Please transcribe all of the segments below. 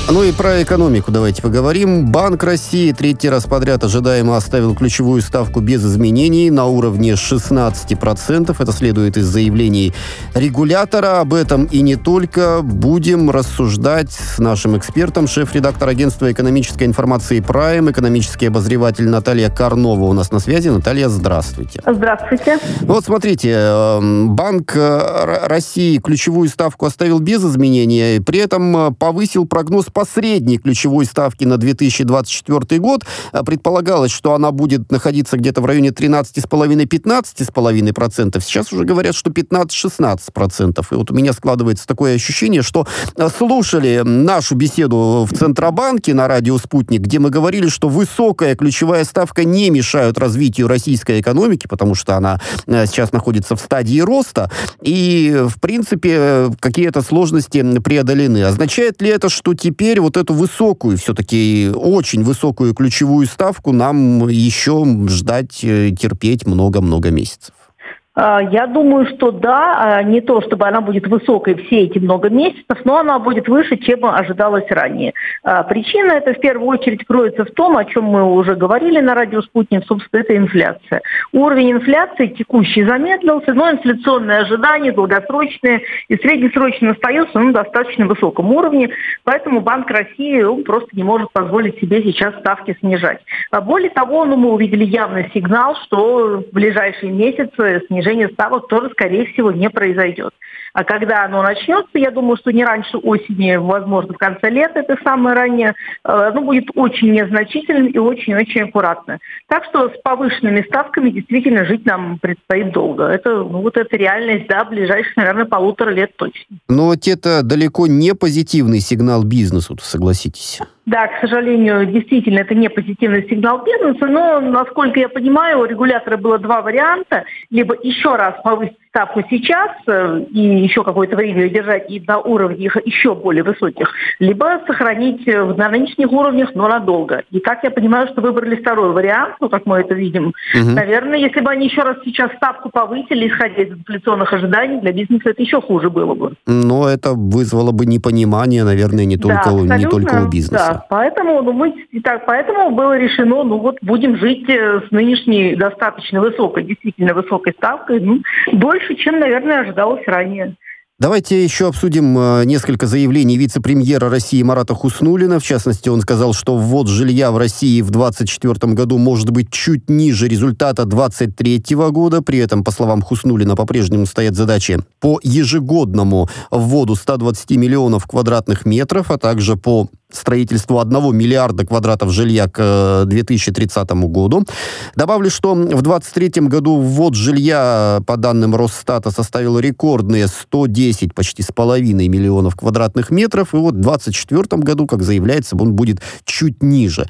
Ну и про экономику давайте поговорим. Банк России третий раз подряд ожидаемо оставил ключевую ставку без изменений на уровне 16%. Это следует из заявлений регулятора. Об этом и не только будем рассуждать с нашим экспертом, шеф-редактор агентства экономической информации «Прайм», экономический обозреватель Наталья Карнова у нас на связи. Наталья, здравствуйте. Здравствуйте. Вот смотрите, Банк России ключевую ставку оставил без изменения, при этом повысил прогноз по средней ключевой ставки на 2024 год. Предполагалось, что она будет находиться где-то в районе 13,5-15,5%. Сейчас уже говорят, что 15-16%. И вот у меня складывается такое ощущение, что слушали нашу беседу в Центробанке на радио «Спутник», где мы говорили, что высокая ключевая ставка не мешает развитию российской экономики, потому что она сейчас находится в стадии роста, и, в принципе, какие-то сложности преодолены. Означает ли это, что теперь вот эту высокую, все-таки очень высокую ключевую ставку нам еще ждать, терпеть много-много месяцев? Я думаю, что да, не то, чтобы она будет высокой все эти много месяцев, но она будет выше, чем ожидалось ранее. Причина это в первую очередь кроется в том, о чем мы уже говорили на радио «Спутник», собственно, это инфляция. Уровень инфляции текущий замедлился, но инфляционные ожидания, долгосрочные и среднесрочные остаются на достаточно высоком уровне, поэтому Банк России просто не может позволить себе сейчас ставки снижать. Более того, мы увидели явный сигнал, что в ближайшие месяцы снижение ставок тоже, скорее всего, не произойдет. А когда оно начнется, я думаю, что не раньше осени, возможно, в конце лета, это самое раннее, оно будет очень незначительным и очень-очень аккуратно. Так что с повышенными ставками действительно жить нам предстоит долго. Это, это реальность, ближайших, наверное, 1,5 лет точно. Но ведь это далеко не позитивный сигнал бизнесу, согласитесь. Да, к сожалению, действительно, это не позитивный сигнал бизнеса, но, насколько я понимаю, у регулятора было два варианта. Либо еще раз повысить ставку сейчас и еще какое-то время ее держать и на уровнях еще более высоких, либо сохранить на нынешних уровнях, но надолго. И так я понимаю, что выбрали второй вариант, как мы это видим. Наверное, если бы они еще раз сейчас ставку повысили, исходя из инфляционных ожиданий, для бизнеса это еще хуже было бы. Но это вызвало бы непонимание, наверное, не только у бизнеса. Да, поэтому, поэтому было решено, будем жить с нынешней достаточно высокой, действительно высокой ставкой, дольше, чем, наверное, ожидалось ранее. Давайте еще обсудим несколько заявлений вице-премьера России Марата Хуснуллина. В частности, он сказал, что ввод жилья в России в 2024 году может быть чуть ниже результата 2023 года. При этом, по словам Хуснуллина, по-прежнему стоят задачи по ежегодному вводу 120 миллионов квадратных метров, а также по строительству 1 миллиарда квадратов жилья к 2030 году. Добавлю, что в 2023 году ввод жилья, по данным Росстата, составил рекордные 110 почти с половиной миллионов квадратных метров. И в 2024 году, как заявляется, он будет чуть ниже.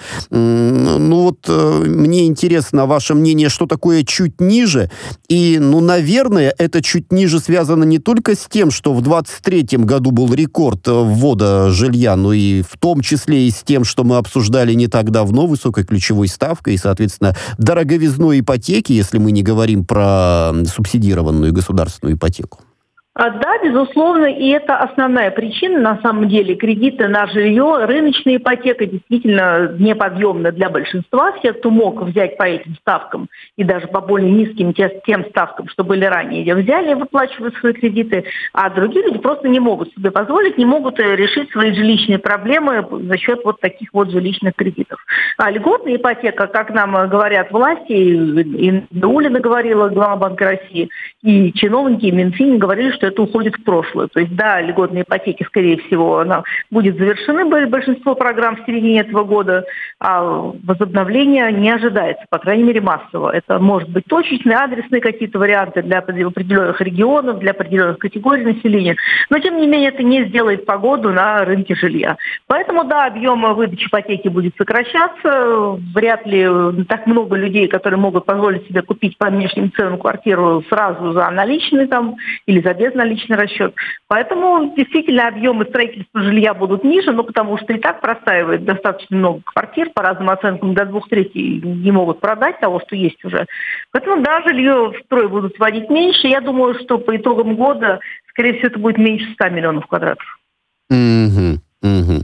Мне интересно ваше мнение, что такое чуть ниже. И, наверное, это чуть ниже связано не только с тем, что в 2023 году был рекорд ввода жилья, но и в том числе и с тем, что мы обсуждали не так давно, высокой ключевой ставкой и, соответственно, дороговизной ипотеки, если мы не говорим про субсидированную государственную ипотеку. Да, безусловно, и это основная причина, на самом деле, кредиты на жилье, рыночная ипотека действительно неподъемна для большинства. Все, кто мог взять по этим ставкам и даже по более низким тем ставкам, что были ранее, взяли и выплачивают свои кредиты, а другие люди просто не могут себе позволить, не могут решить свои жилищные проблемы за счет таких жилищных кредитов. А льготная ипотека, как нам говорят власти, и Наулина говорила, глава Банка России, и чиновники, и Минфин говорили, что это уходит в прошлое. То есть, льготные ипотеки, скорее всего, она будет завершены, большинство программ в середине этого года, а возобновление не ожидается, по крайней мере, массово. Это может быть точечные, адресные какие-то варианты для определенных регионов, для определенных категорий населения. Но, тем не менее, это не сделает погоду на рынке жилья. Поэтому, объем выдачи ипотеки будет сокращаться. Вряд ли так много людей, которые могут позволить себе купить по нынешним ценам квартиру сразу за наличный или за безналичный расчет. Поэтому действительно объемы строительства жилья будут ниже, потому что и так простаивает достаточно много квартир, по разным оценкам до 2/3 не могут продать того, что есть уже. Поэтому жилье в строй будут вводить меньше. Я думаю, что по итогам года, скорее всего, это будет меньше 100 миллионов квадратов.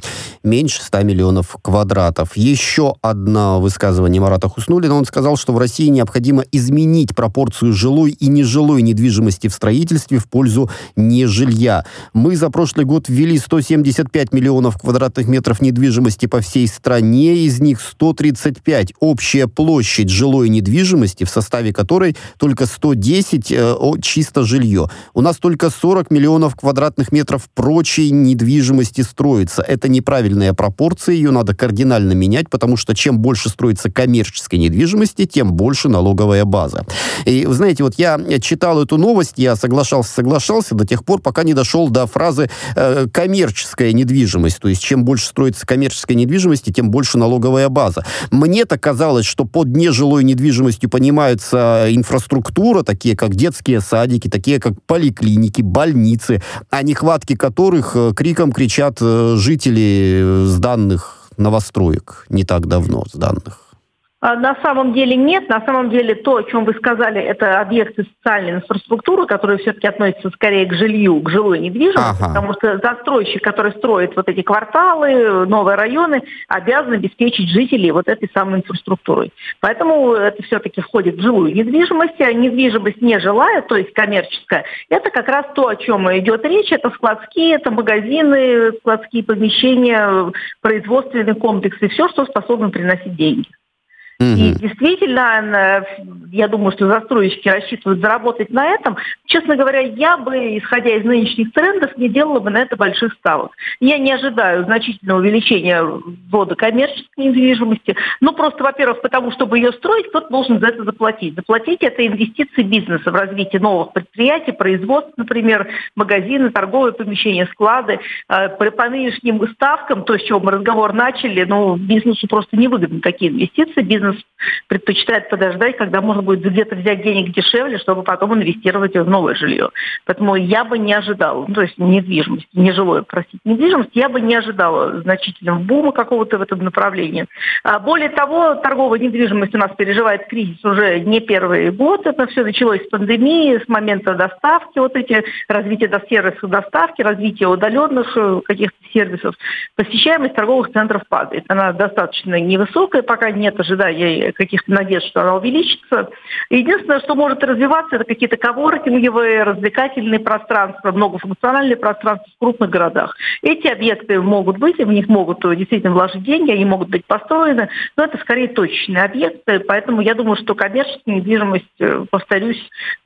меньше 100 миллионов квадратов. Еще одно высказывание Марата Хуснуллина. Он сказал, что в России необходимо изменить пропорцию жилой и нежилой недвижимости в строительстве в пользу нежилья. Мы за прошлый год ввели 175 миллионов квадратных метров недвижимости по всей стране, из них 135 общая площадь жилой недвижимости, в составе которой только 110 чисто жилье. У нас только 40 миллионов квадратных метров прочей недвижимости строится. Это неправильная пропорция, ее надо кардинально менять, потому что чем больше строится коммерческой недвижимости, тем больше налоговая база. И, вы знаете, вот я читал эту новость, я соглашался до тех пор, пока не дошел до фразы «коммерческая недвижимость». То есть, чем больше строится коммерческой недвижимости, тем больше налоговая база. Мне-то казалось, что под нежилой недвижимостью понимается инфраструктура, такие как детские садики, такие как поликлиники, больницы, о нехватке которых криком кричат жители сданных новостроек не так давно сданных. На самом деле нет. На самом деле то, о чем вы сказали, это объекты социальной инфраструктуры, которые все-таки относятся скорее к жилью, к жилой недвижимости, потому что застройщик, который строит вот эти кварталы, новые районы, обязан обеспечить жителей вот этой самой инфраструктурой. Поэтому это все-таки входит в жилую недвижимость, а недвижимость нежилая, то есть коммерческая, это как раз то, о чем идет речь. Это складские, это магазины, складские помещения, производственные комплексы, все, что способно приносить деньги. И действительно, я думаю, что застройщики рассчитывают заработать на этом. Честно говоря, я бы, исходя из нынешних трендов, не делала бы на это больших ставок. Я не ожидаю значительного увеличения ввода коммерческой недвижимости. Ну, просто, во-первых, потому что, чтобы ее строить, кто-то должен за это заплатить. Заплатить – это инвестиции бизнеса в развитие новых предприятий, производств, например, магазины, торговые помещения, склады. По нынешним ставкам, то, с чего мы разговор начали, бизнесу просто невыгодны такие инвестиции. Бизнес предпочитает подождать, когда можно будет где-то взять денег дешевле, чтобы потом инвестировать в новое жилье. Поэтому я бы не ожидала, то есть недвижимость, недвижимость, я бы не ожидала значительного бума какого-то в этом направлении. Более того, торговая недвижимость у нас переживает кризис уже не первый год. Это все началось с пандемии, с момента доставки, развитие сервисов доставки, развитие удаленных каких-то сервисов. Посещаемость торговых центров падает. Она достаточно невысокая, пока нет ожиданий каких-то надежд, что она увеличится. Единственное, что может развиваться, это какие-то коворкинговые, развлекательные пространства, многофункциональные пространства в крупных городах. Эти объекты могут быть, в них могут действительно вложить деньги, они могут быть построены, но это скорее точечные объекты, поэтому я думаю, что коммерческая недвижимость, повторюсь,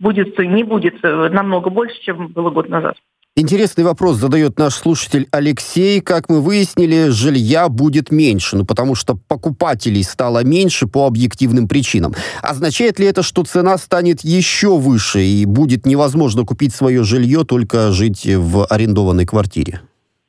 не будет намного больше, чем было год назад. Интересный вопрос задает наш слушатель Алексей. Как мы выяснили, жилья будет меньше, потому что покупателей стало меньше по объективным причинам. Означает ли это, что цена станет еще выше и будет невозможно купить свое жилье, только жить в арендованной квартире?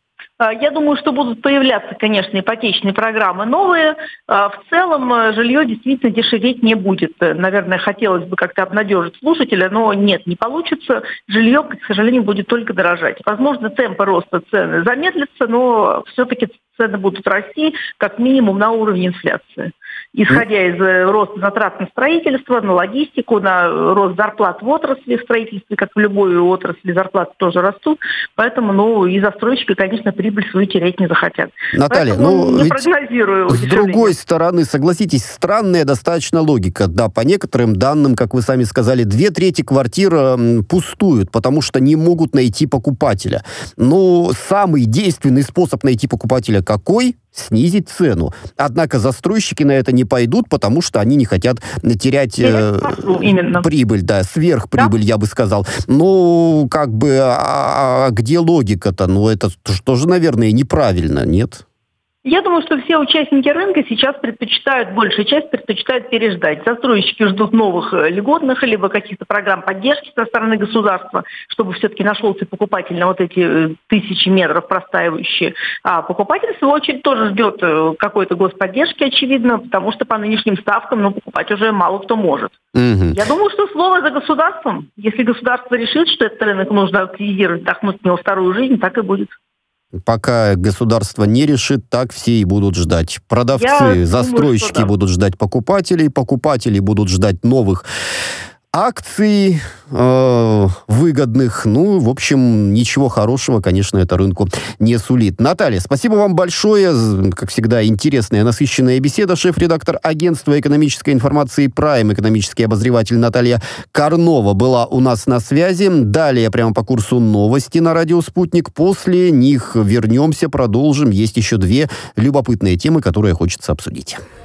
Я думаю, что будут появляться, конечно, ипотечные программы новые. В целом жилье действительно дешеветь не будет. Наверное, хотелось бы как-то обнадежить слушателя, но нет, не получится. Жилье, к сожалению, будет только дорожать. Возможно, темпы роста цены замедлятся, но все-таки цены будут расти как минимум на уровне инфляции. Исходя из роста затрат на строительство, на логистику, на рост зарплат в отрасли, в строительстве, как в любой отрасли, зарплаты тоже растут. Поэтому, и застройщики, конечно, прибыль свою терять не захотят. Наталья, не прогнозирую. С другой стороны, согласитесь, странная достаточно логика. Да, по некоторым данным, как вы сами сказали, 2/3 квартир пустуют, потому что не могут найти покупателя. Но самый действенный способ найти покупателя какой? Снизить цену. Однако застройщики на это не пойдут, потому что они не хотят терять прибыль, сверхприбыль, я бы сказал. Где логика-то? Это тоже, наверное, неправильно, нет? Я думаю, что все участники рынка сейчас большая часть предпочитает переждать. Застройщики ждут новых льготных либо каких-то программ поддержки со стороны государства, чтобы все-таки нашелся покупатель на вот эти 1000 метров простаивающие. А покупатель, в свою очередь, тоже ждет какой-то господдержки, очевидно, потому что по нынешним ставкам покупать уже мало кто может. Я думаю, что слово за государством. Если государство решит, что этот рынок нужно активизировать, вдохнуть в него вторую жизнь, так и будет. Пока государство не решит, так все и будут ждать. Продавцы, застройщики будут ждать покупателей, покупатели будут ждать новых акций выгодных. Ну, в общем, ничего хорошего, конечно, это рынку не сулит. Наталья, спасибо вам большое. Как всегда, интересная, насыщенная беседа. Шеф-редактор агентства экономической информации «Прайм», экономический обозреватель Наталья Карнова была у нас на связи. Далее, прямо по курсу, новости на радио «Спутник». После них вернемся, продолжим. Есть еще две любопытные темы, которые хочется обсудить.